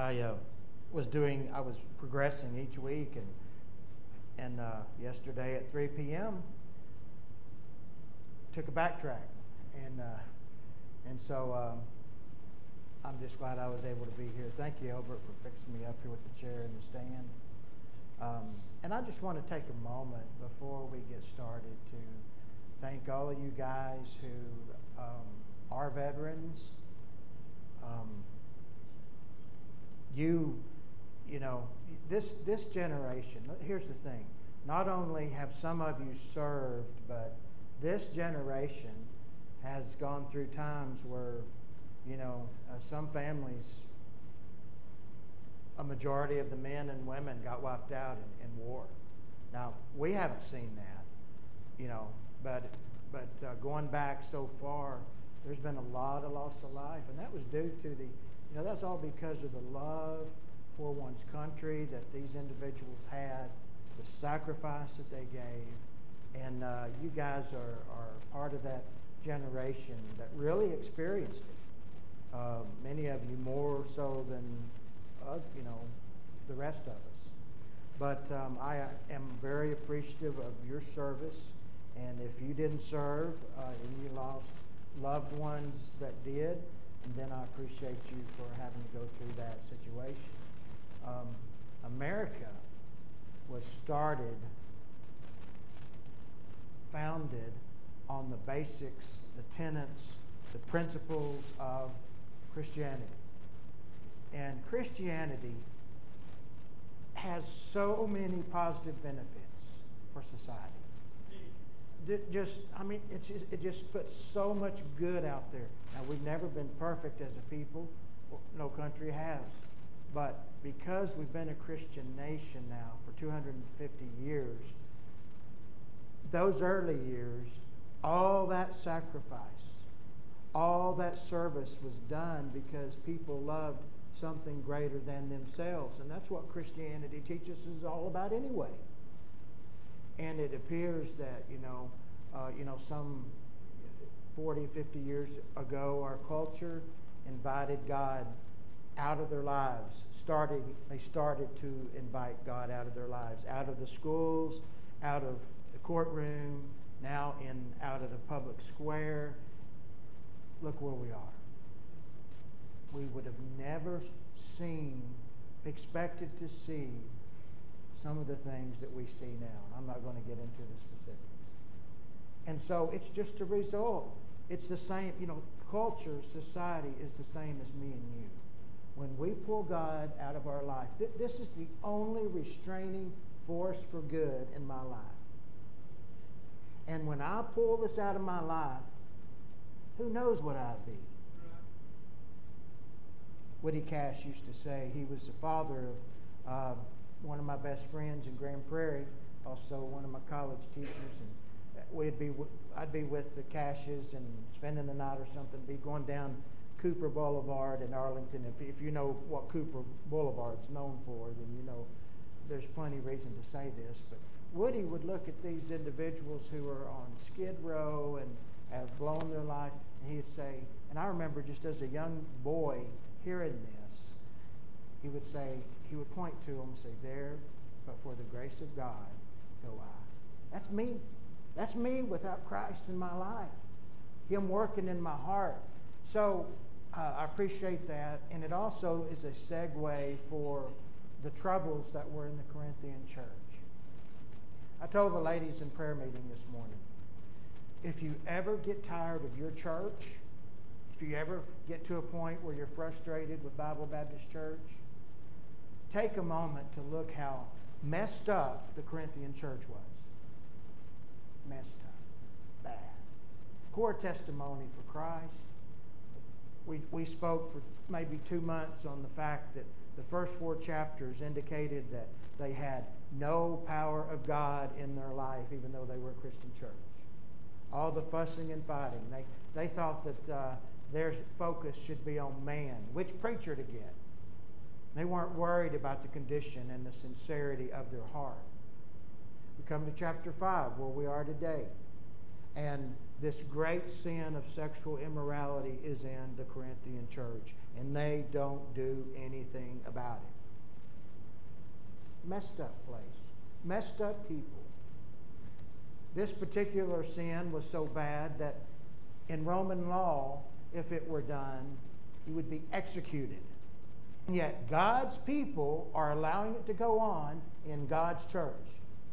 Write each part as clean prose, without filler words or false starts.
I was progressing each week, and yesterday at 3 p.m. took a backtrack, and so I'm just glad I was able to be here. Thank you, Albert, for fixing me up here with the chair and the stand. And I just want to take a moment before we get started to thank all of you guys who are veterans. You know, this generation, here's the thing. Not only have some of you served, but this generation has gone through times where, some families, a majority of the men and women got wiped out in war. Now, we haven't seen that, but going back so far, there's been a lot of loss of life, and that was due to that's all because of the love for one's country that these individuals had, the sacrifice that they gave, and you guys are part of that generation that really experienced it. Many of you more so than the rest of us. But I am very appreciative of your service, and if you didn't serve and you lost loved ones that did, then I appreciate you for having to go through that situation. America was founded on the basics, the tenets, the principles of Christianity. And Christianity has so many positive benefits for society. It just puts so much good out there. Now, we've never been perfect as a people. No country has. But because we've been a Christian nation now for 250 years, those early years, all that sacrifice, all that service was done because people loved something greater than themselves. And that's what Christianity teaches is all about anyway. And it appears that, some 40, 50 years ago, our culture invited God out of their lives. They started to invite God out of their lives, out of the schools, out of the courtroom, now out of the public square. Look where we are. We would have never expected to see some of the things that we see now. I'm not going to get into the specifics. And so it's just a result. It's the same, culture, society is the same as me and you. When we pull God out of our life, this is the only restraining force for good in my life. And when I pull this out of my life, who knows what I'd be? Woody Cash used to say he was the father of one of my best friends in Grand Prairie, also one of my college teachers, and I'd be with the Cashes and spending the night or something, be going down Cooper Boulevard in Arlington. If you know what Cooper Boulevard's known for, then there's plenty of reason to say this, but Woody would look at these individuals who are on Skid Row and have blown their life, and he'd say, and I remember just as a young boy hearing this, he would point to them and say, there, but for the grace of God, go I. That's me. That's me without Christ in my life. Him working in my heart. So I appreciate that, and it also is a segue for the troubles that were in the Corinthian church. I told the ladies in prayer meeting this morning, if you ever get tired of your church, if you ever get to a point where you're frustrated with Bible Baptist Church, take a moment to look how messed up the Corinthian church was. Messed up. Bad. Core testimony for Christ. We spoke for maybe 2 months on the fact that the first 4 chapters indicated that they had no power of God in their life, even though they were a Christian church. All the fussing and fighting. They thought that their focus should be on man, which preacher to get. They weren't worried about the condition and the sincerity of their heart. We come to chapter 5, where we are today. And this great sin of sexual immorality is in the Corinthian church, and they don't do anything about it. Messed up place. Messed up people. This particular sin was so bad that in Roman law, if it were done, you would be executed. And yet God's people are allowing it to go on in God's church.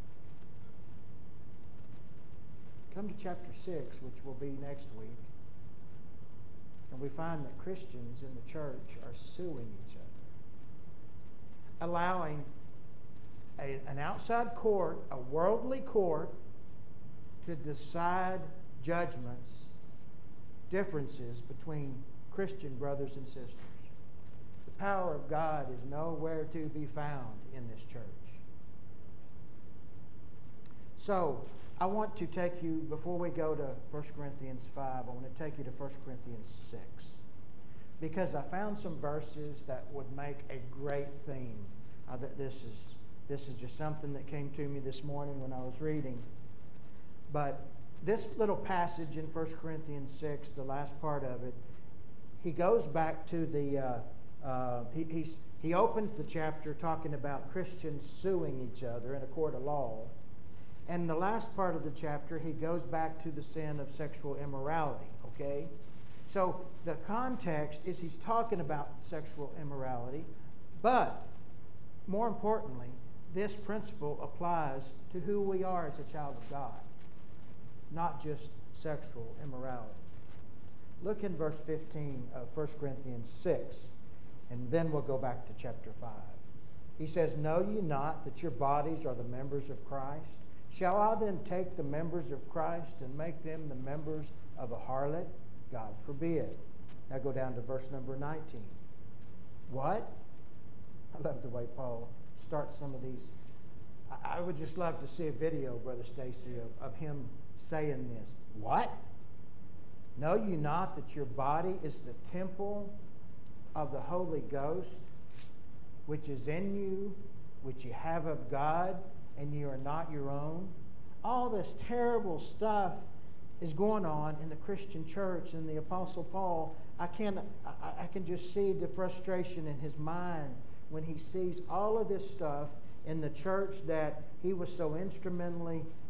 Come to chapter 6, which will be next week, and we find that Christians in the church are suing each other, allowing an outside court, a worldly court, to decide judgments, differences between Christian brothers and sisters. The power of God is nowhere to be found in this church. So, I want to take you, before we go to 1 Corinthians 5, I want to take you to 1 Corinthians 6. Because I found some verses that would make a great theme. This is just something that came to me this morning when I was reading. But this little passage in 1 Corinthians 6, the last part of it, he goes back to he opens the chapter talking about Christians suing each other in a court of law. And the last part of the chapter, he goes back to the sin of sexual immorality, okay? So the context is he's talking about sexual immorality, but more importantly, this principle applies to who we are as a child of God, not just sexual immorality. Look in verse 15 of 1 Corinthians 6, and then we'll go back to chapter 5. He says, "Know ye not that your bodies are the members of Christ? Shall I then take the members of Christ and make them the members of a harlot? God forbid." Now go down to verse number 19. What? I love the way Paul starts some of these. I would just love to see a video, Brother Stacy, of him saying this. What? Know you not that your body is the temple of the Holy Ghost, which is in you, which you have of God, and you are not your own? All this terrible stuff is going on in the Christian church, and the Apostle Paul, I can just see the frustration in his mind when he sees all of this stuff in the church that he was so instrumental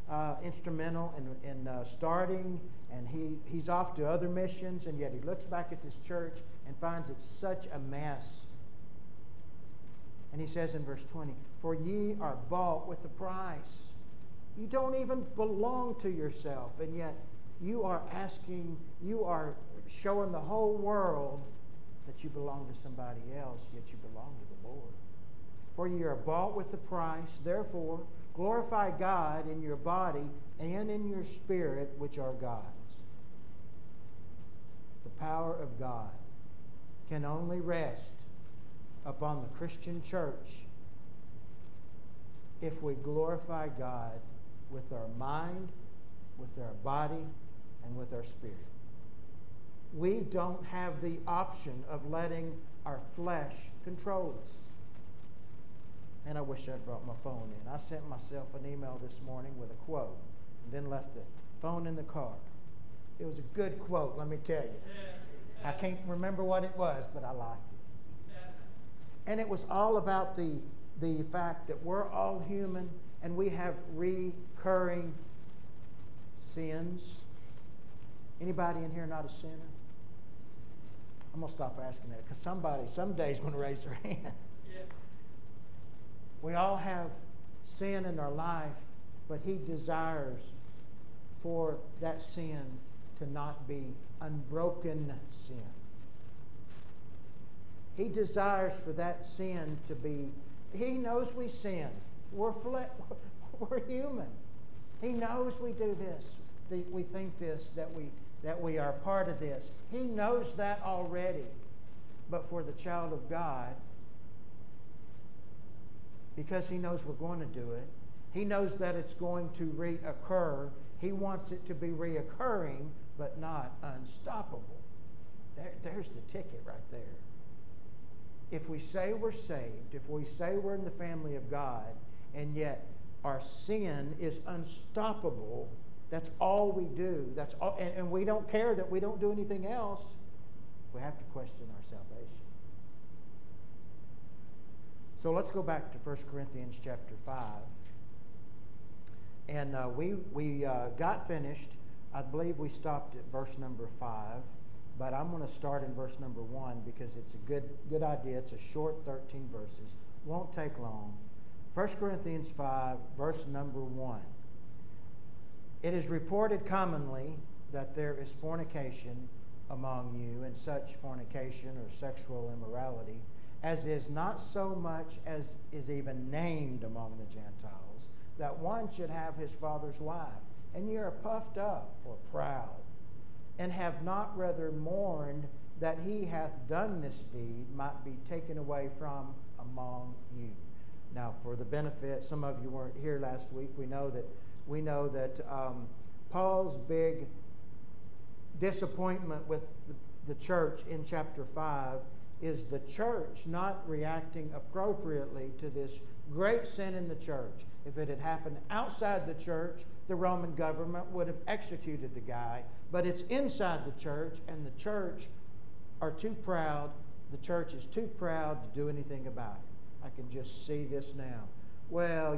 in starting, and he's off to other missions, and yet he looks back at this church and finds it's such a mess. And he says in verse 20, "For ye are bought with a price." You don't even belong to yourself, and yet you are showing the whole world that you belong to somebody else, yet you belong to the Lord. "For ye are bought with a price, therefore glorify God in your body and in your spirit, which are God's." The power of God can only rest upon the Christian church if we glorify God with our mind, with our body, and with our spirit. We don't have the option of letting our flesh control us. And I wish I'd brought my phone in. I sent myself an email this morning with a quote and then left the phone in the car. It was a good quote, let me tell you. I can't remember what it was, but I liked it. And it was all about the fact that we're all human and we have recurring sins. Anybody in here not a sinner? I'm going to stop asking that because somebody someday is going to raise their hand. Yeah. We all have sin in our life, but he desires for that sin to not be unbroken sin. He desires for that sin to be, he knows we sin. We're human. He knows we do this. We think this, that we are part of this. He knows that already. But for the child of God, because he knows we're going to do it, he knows that it's going to reoccur. He wants it to be reoccurring, but not unstoppable. There's the ticket right there. If we say we're saved, if we say we're in the family of God, and yet our sin is unstoppable, That's all we do. That's all, and we don't care that we don't do anything else. We have to question our salvation. So let's go back to 1 Corinthians chapter 5. And we got finished. I believe we stopped at verse number 5. But I'm going to start in verse number 1 because it's a good idea. It's a short 13 verses. Won't take long. 1 Corinthians 5, verse number 1. It is reported commonly that there is fornication among you, and such fornication or sexual immorality as is not so much as is even named among the Gentiles, that one should have his father's wife. And ye are puffed up or proud, and have not rather mourned that he hath done this deed might be taken away from among you. Now, for the benefit, some of you weren't here last week. We know that Paul's big disappointment with the church in chapter 5 is the church not reacting appropriately to this great sin in the church. If it had happened outside the church, the Roman government would have executed the guy. But it's inside the church, and the church are too proud. The church is too proud to do anything about it. I can just see this now. Well,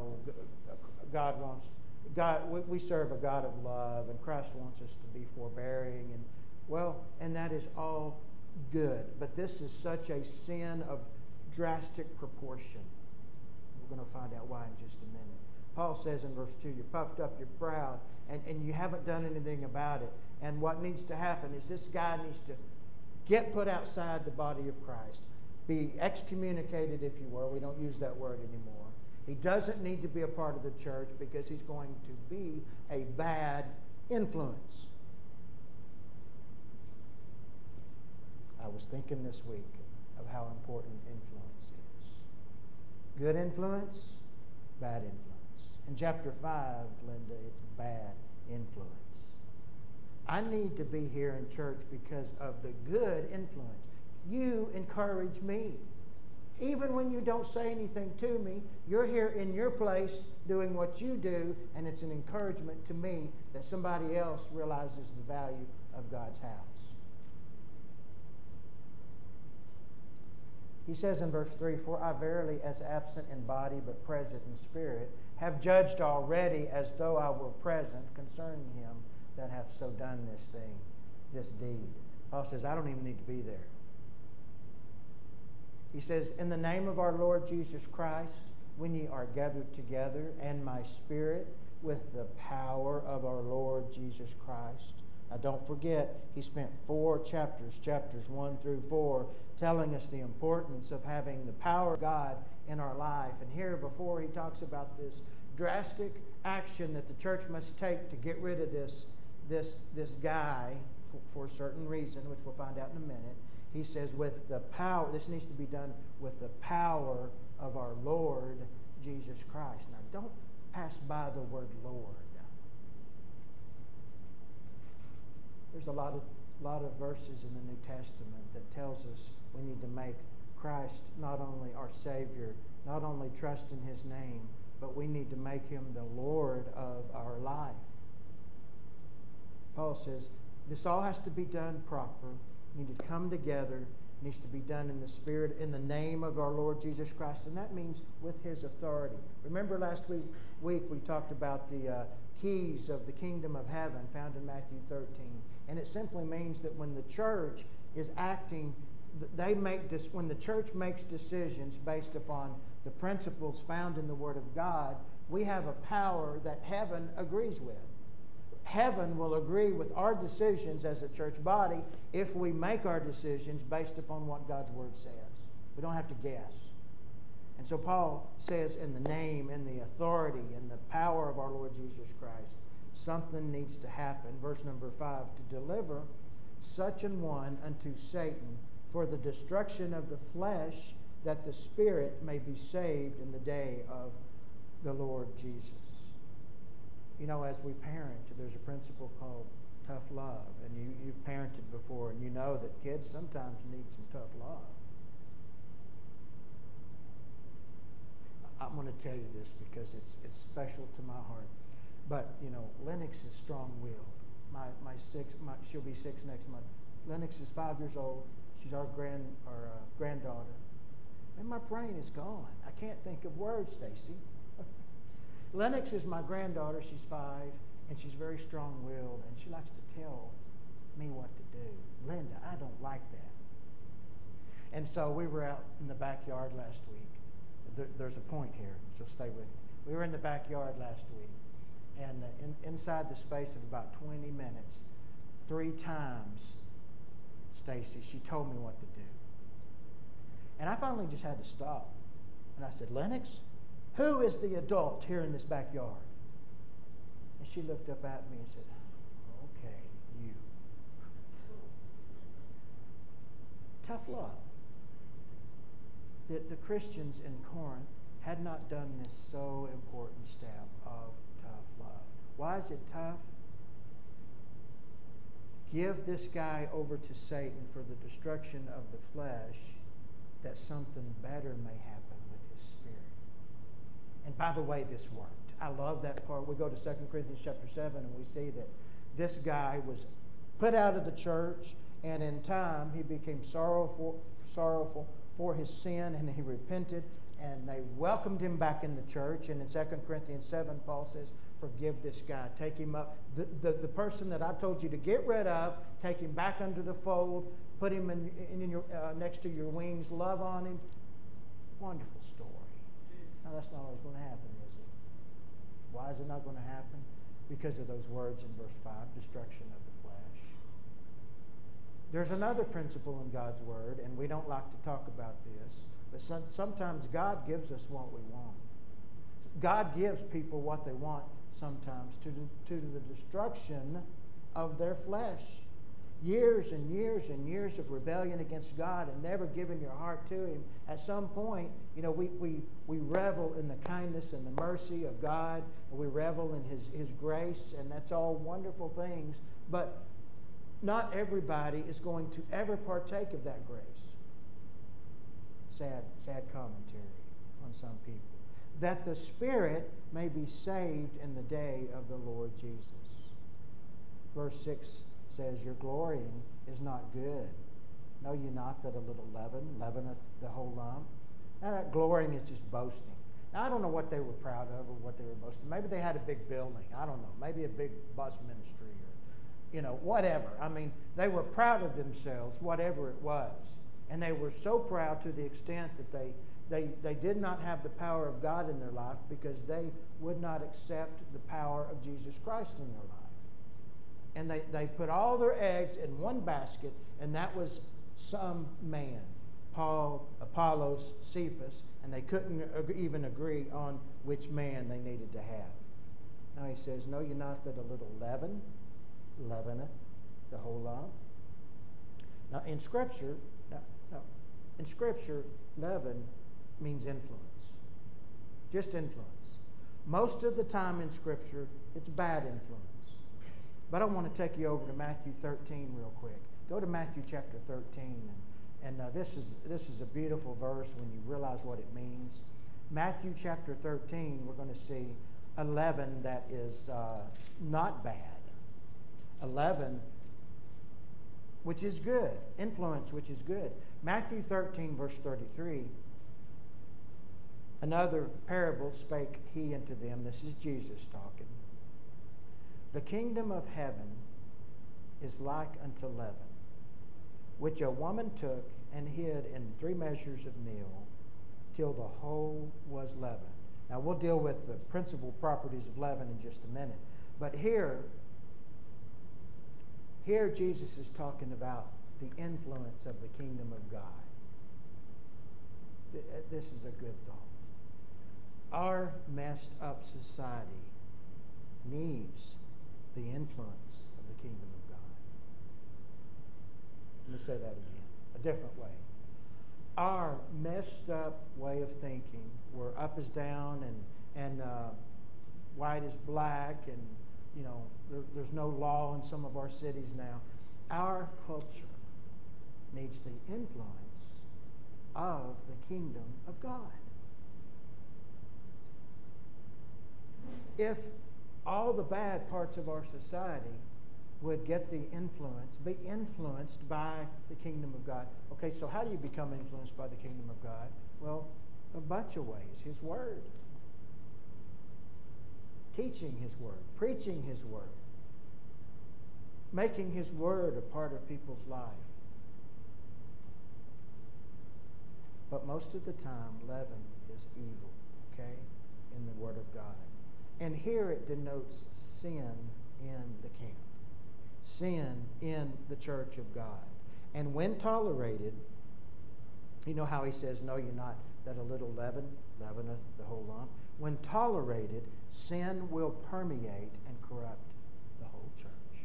we serve a God of love, and Christ wants us to be forbearing, and that is all good. But this is such a sin of drastic proportion. We're going to find out why in just a minute. Paul says in verse 2, you're puffed up, you're proud, and you haven't done anything about it. And what needs to happen is this guy needs to get put outside the body of Christ, be excommunicated, if you will. We don't use that word anymore. He doesn't need to be a part of the church because he's going to be a bad influence. I was thinking this week of how important influence is. Good influence, bad influence. In chapter 5, Linda, it's bad influence. I need to be here in church because of the good influence. You encourage me. Even when you don't say anything to me, you're here in your place doing what you do, and it's an encouragement to me that somebody else realizes the value of God's house. He says in verse 3, for I verily, as absent in body but present in spirit, have judged already as though I were present concerning him that hath so done this thing, this deed. Paul says, I don't even need to be there. He says, in the name of our Lord Jesus Christ, when ye are gathered together, and my spirit with the power of our Lord Jesus Christ. Now don't forget, he spent 4 chapters 1 through 4, telling us the importance of having the power of God in our life. And here before he talks about this drastic action that the church must take to get rid of this guy for a certain reason, which we'll find out in a minute. He says with the power, this needs to be done with the power of our Lord Jesus Christ. Now don't pass by the word Lord. There's a lot of verses in the New Testament that tells us we need to make Christ not only our Savior, not only trust in his name, but we need to make him the Lord of our life. Paul says this all has to be done proper. You need to come together. It needs to be done in the Spirit, in the name of our Lord Jesus Christ, and that means with his authority. Remember last week we talked about the keys of the kingdom of heaven found in Matthew 13. And it simply means that when the church is acting, when the church makes decisions based upon the principles found in the Word of God, we have a power that heaven agrees with. Heaven will agree with our decisions as a church body if we make our decisions based upon what God's Word says. We don't have to guess. And so Paul says in the name and the authority and the power of our Lord Jesus Christ, something needs to happen. Verse number 5, to deliver such an one unto Satan for the destruction of the flesh, that the spirit may be saved in the day of the Lord Jesus. You know, as we parent, there's a principle called tough love. And you've parented before, and you know that kids sometimes need some tough love. I'm going to tell you this because it's special to my heart. But, Lennox is strong-willed. She'll be 6 next month. Lennox is 5 years old. She's our granddaughter. And my brain is gone. I can't think of words, Stacy. Lennox is my granddaughter. She's 5, and she's very strong-willed, and she likes to tell me what to do. Linda, I don't like that. And so we were out in the backyard last week. There's a point here, so stay with me. We were in the backyard last week, and inside the space of about 20 minutes, 3 times, Stacy, she told me what to do. And I finally just had to stop. And I said, Lennox, who is the adult here in this backyard? And she looked up at me and said, okay, you. Tough love. The Christians in Corinth had not done this so important step of tough love. Why is it tough? Give this guy over to Satan for the destruction of the flesh, that something better may happen with his spirit. And by the way, this worked. I love that part. We go to 2 Corinthians chapter 7, and we see that this guy was put out of the church, and in time he became sorrowful for his sin, and he repented, and they welcomed him back in the church. And in 2 Corinthians 7, Paul says, forgive this guy. Take him up. The person that I told you to get rid of, take him back under the fold, put him in your, next to your wings, love on him. Wonderful story. Now, that's not always going to happen, is it? Why is it not going to happen? Because of those words in verse 5, destruction of the flesh. There's another principle in God's Word, and we don't like to talk about this, but sometimes God gives us what we want. God gives people what they want sometimes to the destruction of their flesh. Years and years and years of rebellion against God and never giving your heart to Him. At some point, we revel in the kindness and the mercy of God, and we revel in His grace, and that's all wonderful things. But not everybody is going to ever partake of that grace. Sad commentary on some people. That the spirit may be saved in the day of the Lord Jesus. Verse 6 says, your glorying is not good. Know ye not that a little leaven leaveneth the whole lump? Now that glorying is just boasting. Now I don't know what they were proud of or what they were boasting. Maybe they had a big building. I don't know. Maybe a big bus ministry or, whatever. I mean, they were proud of themselves, whatever it was. And they were so proud to the extent that they did not have the power of God in their life because they would not accept the power of Jesus Christ in their life. And they put all their eggs in one basket, and that was some man, Paul, Apollos, Cephas, and they couldn't even agree on which man they needed to have. Now he says, know ye not that a little leaven leaveneth the whole lump? Now in Scripture, leaven means influence. Just influence. Most of the time in Scripture, it's bad influence. But I want to take you over to Matthew 13 real quick. Go to Matthew chapter 13, and this is a beautiful verse when you realize what it means. Matthew chapter 13, we're going to see a leaven that is not bad. A leaven which is good. Influence which is good. Matthew 13, verse 33. Another parable spake he unto them. This is Jesus talking. The kingdom of heaven is like unto leaven, which a woman took and hid in 3 measures of meal, till the whole was leavened. Now we'll deal with the principal properties of leaven in just a minute. But here Jesus is talking about the influence of the kingdom of God. This is a good thought. Our messed up society needs the influence of the kingdom of God. Let me say that again, a different way. Our messed up way of thinking, where up is down and white is black, and there's no law in some of our cities now. Our culture needs the influence of the kingdom of God. If all the bad parts of our society would get be influenced by the kingdom of God. Okay, so how do you become influenced by the kingdom of God? Well, a bunch of ways. His Word. Teaching His Word. Preaching His Word. Making His Word a part of people's life. But most of the time, leaven is evil, okay, in the Word of God. And here it denotes sin in the camp. Sin in the church of God. And when tolerated, you know how he says, know ye not that a little leaven leaveneth the whole lump? When tolerated, sin will permeate and corrupt the whole church.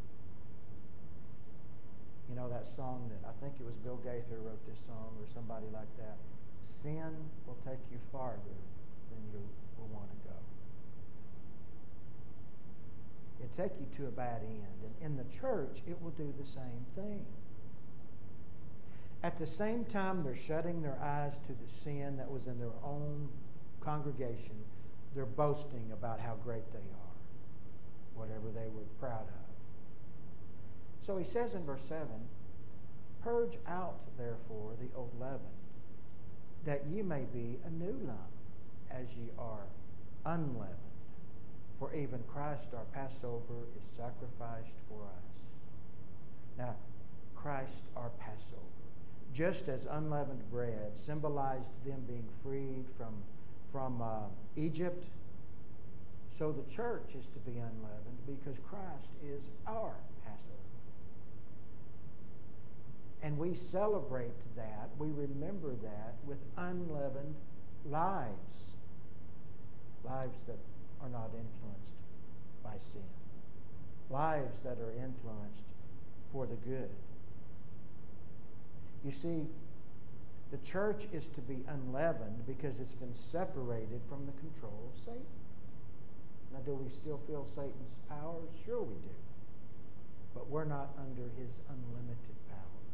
You know that song that, I think it was Bill Gaither wrote this song or somebody like that. Sin will take you farther than you will want to go. It'll take you to a bad end. And in the church, it will do the same thing. At the same time, they're shutting their eyes to the sin that was in their own congregation. They're boasting about how great they are, whatever they were proud of. So he says in verse 7, purge out, therefore, the old leaven, that ye may be a new lump, as ye are unleavened. For even Christ our Passover is sacrificed for us. Now, Christ our Passover. Just as unleavened bread symbolized them being freed from Egypt, so the church is to be unleavened because Christ is our Passover. And we celebrate that, we remember that with unleavened lives. Lives that are not influenced by sin. Lives that are influenced for the good. You see, the church is to be unleavened because it's been separated from the control of Satan. Now, do we still feel Satan's power? Sure we do. But we're not under his unlimited power.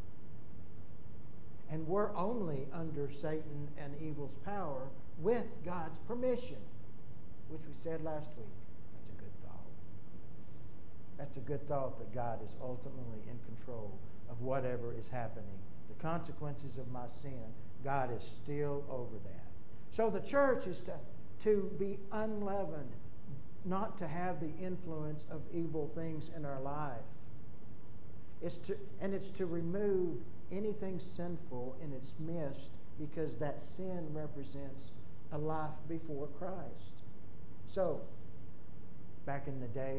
And we're only under Satan and evil's power with God's permission, which we said last week. That's a good thought. That's a good thought that God is ultimately in control of whatever is happening. The consequences of my sin, God is still over that. So the church is to be unleavened, not to have the influence of evil things in our life. It's to remove anything sinful in its midst, because that sin represents a life before Christ. So, back in the day,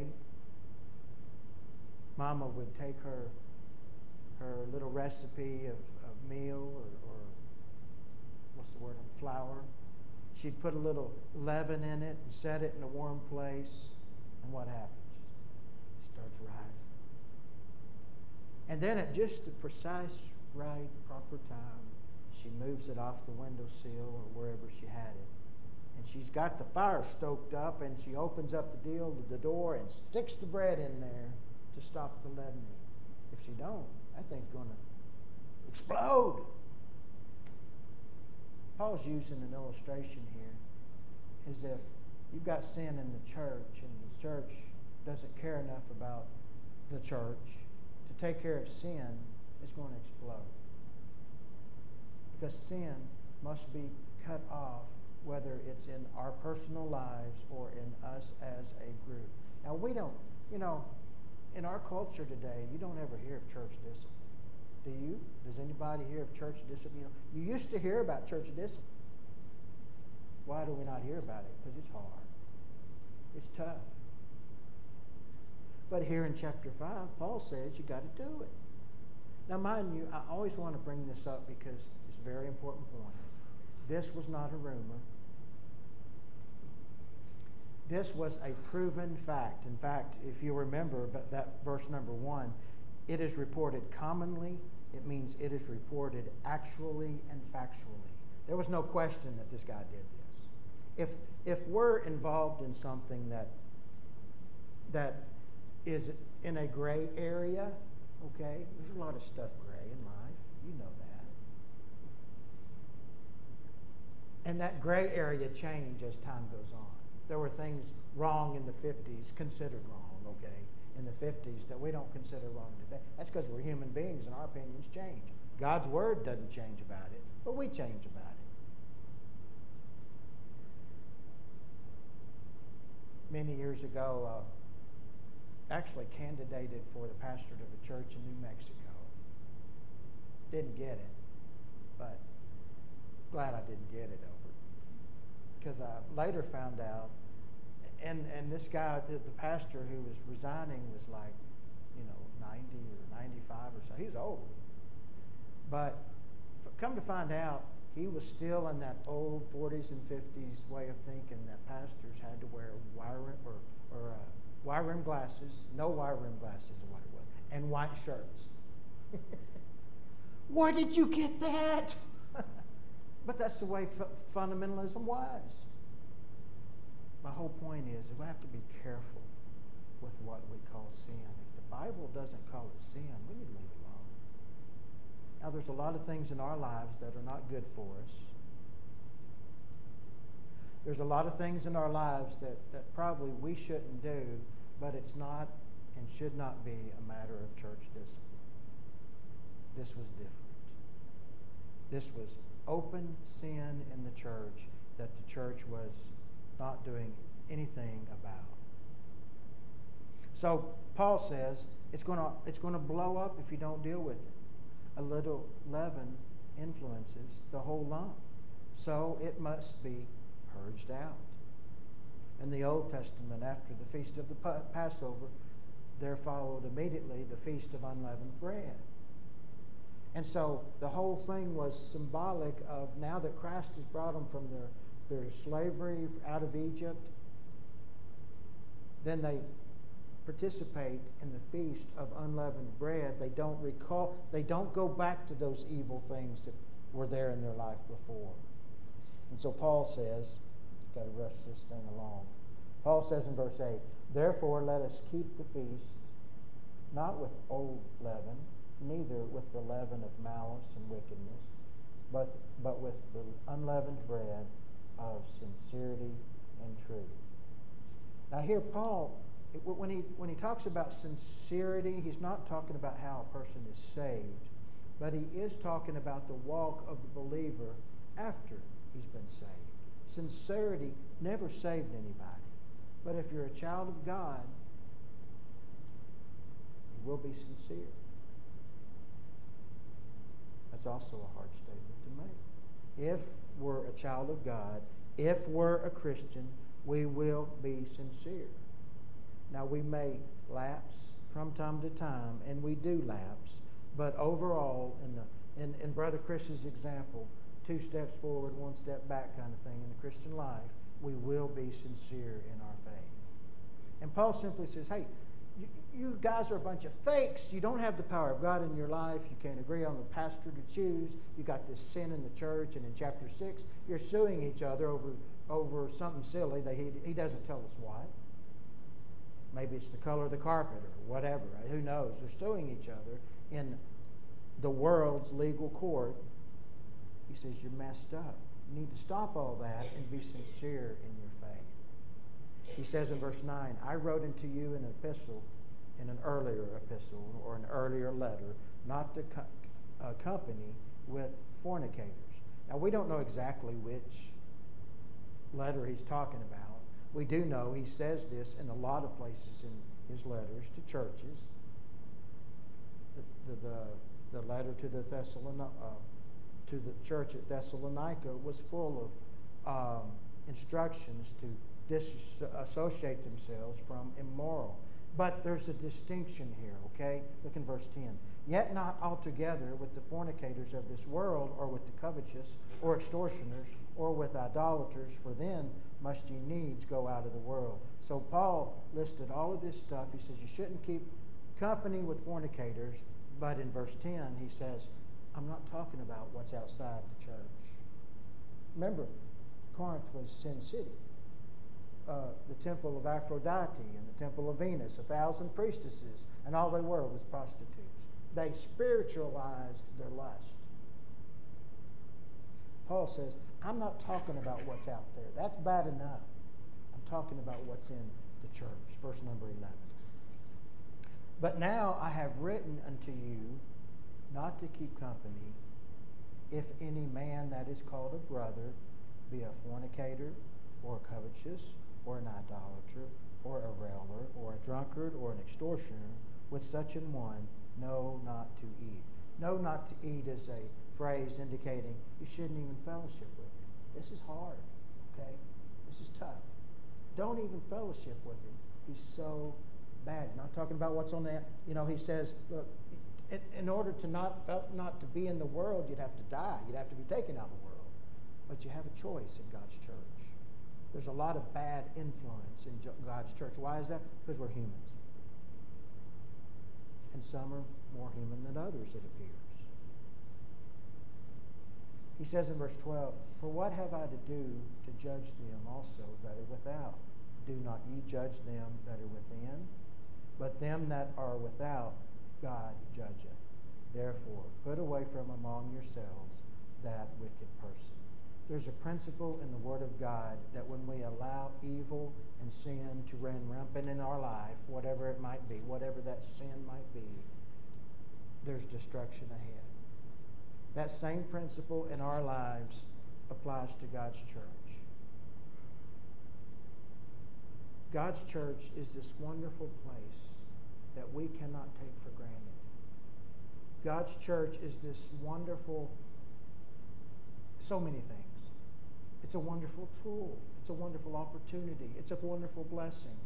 Mama would take her little recipe of meal or what's the word, flour. She'd put a little leaven in it and set it in a warm place. And what happens? It starts rising. And then at just the precise, right, proper time, she moves it off the windowsill or wherever she had it. And she's got the fire stoked up, and she opens up the door and sticks the bread in there to stop the leavening. If she don't, that thing's going to explode. Paul's using an illustration here as if you've got sin in the church, and the church doesn't care enough about the church to take care of sin, it's going to explode. Because sin must be cut off, whether it's in our personal lives or in us as a group. Now, we don't, in our culture today, you don't ever hear of church discipline. Do you? Does anybody hear of church discipline? You used to hear about church discipline. Why do we not hear about it? Because it's hard. It's tough. But here in chapter 5, Paul says you got to do it. Now, mind you, I always want to bring this up because it's a very important point. This was not a rumor. This was a proven fact. In fact, if you remember that verse number 1, it is reported commonly. It means it is reported actually and factually. There was no question that this guy did this. If we're involved in something that is in a gray area, okay, there's a lot of stuff gray in life. You know that. And that gray area changes as time goes on. there were things wrong in the 50s, considered wrong, okay, in the 50s that we don't consider wrong today. That's because we're human beings and our opinions change. God's Word doesn't change about it, but we change about it. Many years ago, actually candidated for the pastorate of a church in New Mexico. Didn't get it, but glad I didn't get it over. Because I later found out, and this guy, the pastor who was resigning was like, 90 or 95 or so. He was old. But come to find out, he was still in that old 40s and 50s way of thinking that pastors had to wear wire rim glasses, no wire rim glasses is what it was, and white shirts. Where did you get that? But that's the way fundamentalism was. My whole point is we have to be careful with what we call sin. If the Bible doesn't call it sin, we need to leave it alone. Now, there's a lot of things in our lives that are not good for us. There's a lot of things in our lives that probably we shouldn't do, but it's not and should not be a matter of church discipline. This was different. This was open sin in the church that the church was not doing anything about. So Paul says it's going to blow up if you don't deal with it. A little leaven influences the whole lump. So it must be purged out. In the Old Testament, after the feast of the Passover, there followed immediately the feast of unleavened bread. And so the whole thing was symbolic of now that Christ has brought them from their slavery out of Egypt, then they participate in the feast of unleavened bread. They don't go back to those evil things that were there in their life before. And so Paul says, got to rush this thing along. Paul says in verse 8, therefore let us keep the feast, not with old leaven, neither with the leaven of malice and wickedness, but with the unleavened bread of sincerity and truth. Now here Paul, when he talks about sincerity, he's not talking about how a person is saved, but he is talking about the walk of the believer after he's been saved. Sincerity never saved anybody, but if you're a child of God, you will be sincere. That's also a hard statement to make. If we're a child of God, if we're a Christian, we will be sincere. Now, we may lapse from time to time, and we do lapse, but overall, in Brother Chris's example, 2 steps forward, 1 step back kind of thing in the Christian life, we will be sincere in our faith. And Paul simply says, hey, you guys are a bunch of fakes. You don't have the power of God in your life. You can't agree on the pastor to choose. You got this sin in the church. And in chapter 6, you're suing each other over something silly that he doesn't tell us why. Maybe it's the color of the carpet or whatever. Who knows? They're suing each other in the world's legal court. He says, you're messed up. You need to stop all that and be sincere in your faith. He says in verse 9, I wrote unto you an epistle, in an earlier epistle or an earlier letter, not to company with fornicators. Now, we don't know exactly which letter he's talking about. We do know he says this in a lot of places in his letters to churches. The letter to the church at Thessalonica was full of instructions to disassociate themselves from immoral. But there's a distinction here, okay? Look in verse 10. Yet not altogether with the fornicators of this world, or with the covetous, or extortioners, or with idolaters, for then must ye needs go out of the world. So Paul listed all of this stuff. He says you shouldn't keep company with fornicators, but in verse 10 he says, I'm not talking about what's outside the church. Remember, Corinth was Sin City. The temple of Aphrodite and the temple of Venus, 1,000 priestesses, and all they were was prostitutes. They spiritualized their lust. Paul says, I'm not talking about what's out there. That's bad enough. I'm talking about what's in the church. Verse number 11. But now I have written unto you not to keep company, if any man that is called a brother be a fornicator, or covetous, or an idolater, or a railer, or a drunkard, or an extortioner, with such an one, know not to eat. Know not to eat is a phrase indicating you shouldn't even fellowship with him. This is hard, okay? This is tough. Don't even fellowship with him. He's so bad. He's not talking about what's on there. He says, look, in order to not to be in the world, you'd have to die. You'd have to be taken out of the world. But you have a choice in God's church. There's a lot of bad influence in God's church. Why is that? Because we're humans. And some are more human than others, it appears. He says in verse 12, for what have I to do to judge them also that are without? Do not ye judge them that are within? But them that are without, God judgeth. Therefore, put away from among yourselves that wicked person. There's a principle in the Word of God that when we allow evil and sin to run rampant in our life, whatever it might be, whatever that sin might be, there's destruction ahead. That same principle in our lives applies to God's church. God's church is this wonderful place that we cannot take for granted. God's church is this wonderful, so many things. It's a wonderful tool. It's a wonderful opportunity. It's a wonderful blessing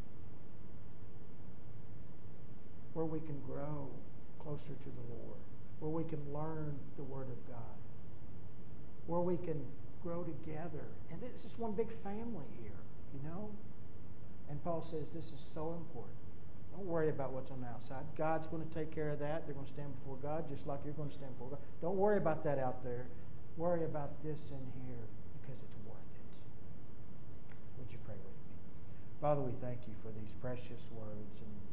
where we can grow closer to the Lord, where we can learn the Word of God, where we can grow together. And it's just one big family here, And Paul says this is so important. Don't worry about what's on the outside. God's going to take care of that. They're going to stand before God just like you're going to stand before God. Don't worry about that out there. Worry about this in here because it's worth it. Would you pray with me? Father, we thank you for these precious words. And